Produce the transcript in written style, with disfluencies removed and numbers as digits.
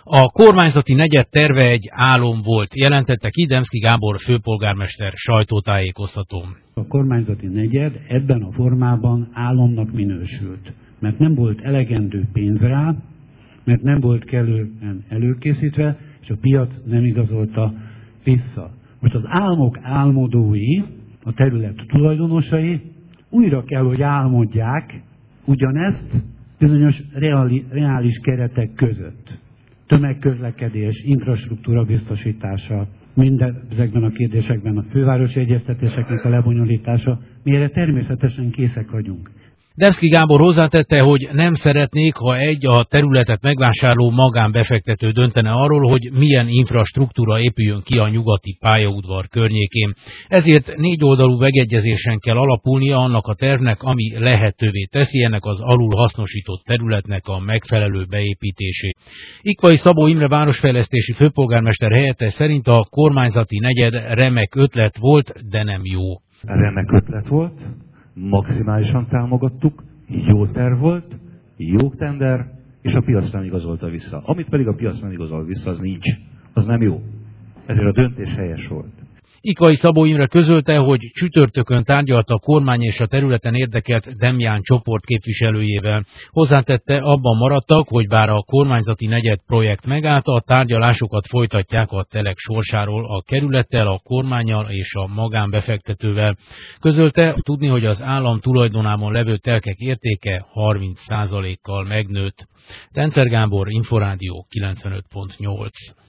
A kormányzati negyed terve egy álom volt, jelentette ki Demszky Gábor főpolgármester sajtótájékoztatón. A kormányzati negyed ebben a formában álomnak minősült, mert nem volt elegendő pénz rá, mert nem volt kellően előkészítve, és a piac nem igazolta vissza. Most az álmok álmodói, a terület tulajdonosai újra kell, hogy álmodják ugyanezt bizonyos reális keretek között. Tömegközlekedés, infrastruktúra biztosítása, ezekben a kérdésekben a fővárosi egyeztetéseknek a lebonyolítása, mi erre természetesen készek vagyunk. Demszky Gábor hozzátette, hogy nem szeretnék, ha a területet megvásárló magánbefektető döntene arról, hogy milyen infrastruktúra épüljön ki a nyugati pályaudvar környékén. Ezért 4 oldalú megegyezésen kell alapulnia annak a tervnek, ami lehetővé teszi ennek az alul hasznosított területnek a megfelelő beépítését. Ikvai Szabó Imre városfejlesztési főpolgármester helyettes szerint a kormányzati negyed remek ötlet volt, de nem jó. Remek ötlet volt. Maximálisan támogattuk, jó terv volt, jó tender, és a piac nem igazolta vissza. Amit pedig a piac nem igazol vissza, az nincs. Az nem jó. Ezért a döntés helyes volt. Ikvai Szabó Imre közölte, hogy csütörtökön tárgyalt a kormány és a területen érdekelt Demján csoport képviselőjével. Hozzátette, abban maradtak, hogy bár a kormányzati negyed projekt megállt, a tárgyalásokat folytatják a telek sorsáról a kerülettel, a kormánnyal és a magánbefektetővel. Közölte, tudni, hogy az állam tulajdonában levő telkek értéke 30%-kal megnőtt. Tencer Gábor, Inforádió 95.8.